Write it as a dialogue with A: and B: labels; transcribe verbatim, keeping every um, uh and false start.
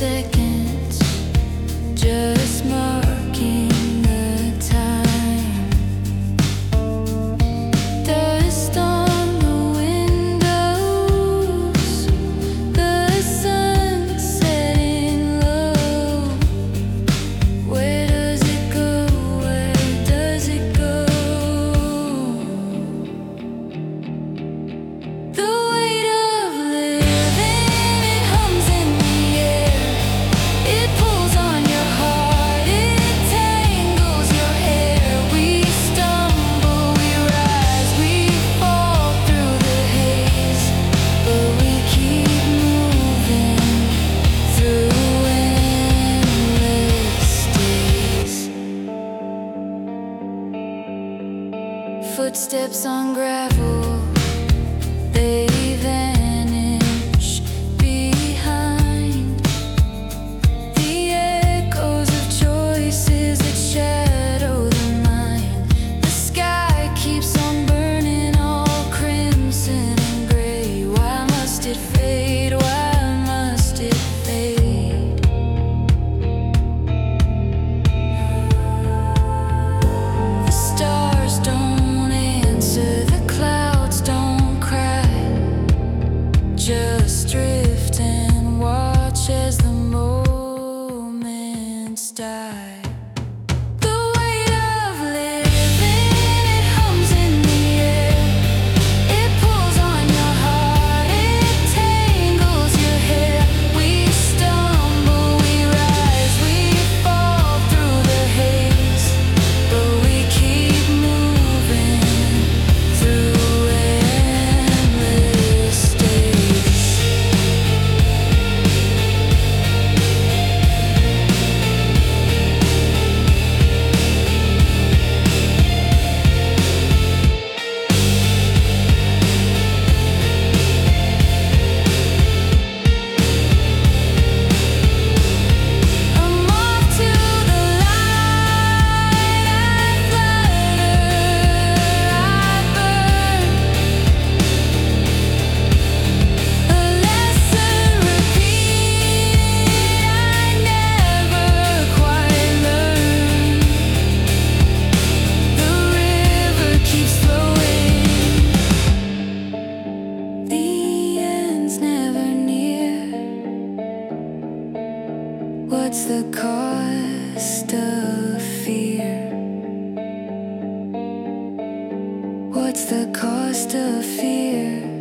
A: seconds, just marking the time. Dust on the windows, the sun setting low. Where does it go? Where does it go? The weight of living, it hums in the air. It pulls on your heart, it tangles your hair. We stumble, we rise, we fall through the haze, but we keep moving through endless days. Footsteps on gravel, they vanish behind the echoes of choices that shadow the mind. The sky keeps on burning all crimson and gray. Why must it fade? Why must it fade? The stars don't answer, the clouds don't cry. Just drift and watch as the moments die. The weight of living, it hums in the air. It pulls on your heart, it tangles your hair. We stumble, we rise, we fall through the haze, but we keep moving through endless days. I'm off to the light, I flutter, I burn. A lesson repeated, I never quite learn. The river keeps flowing, the end's never near. What's the cost of fear? What's the cost of fear?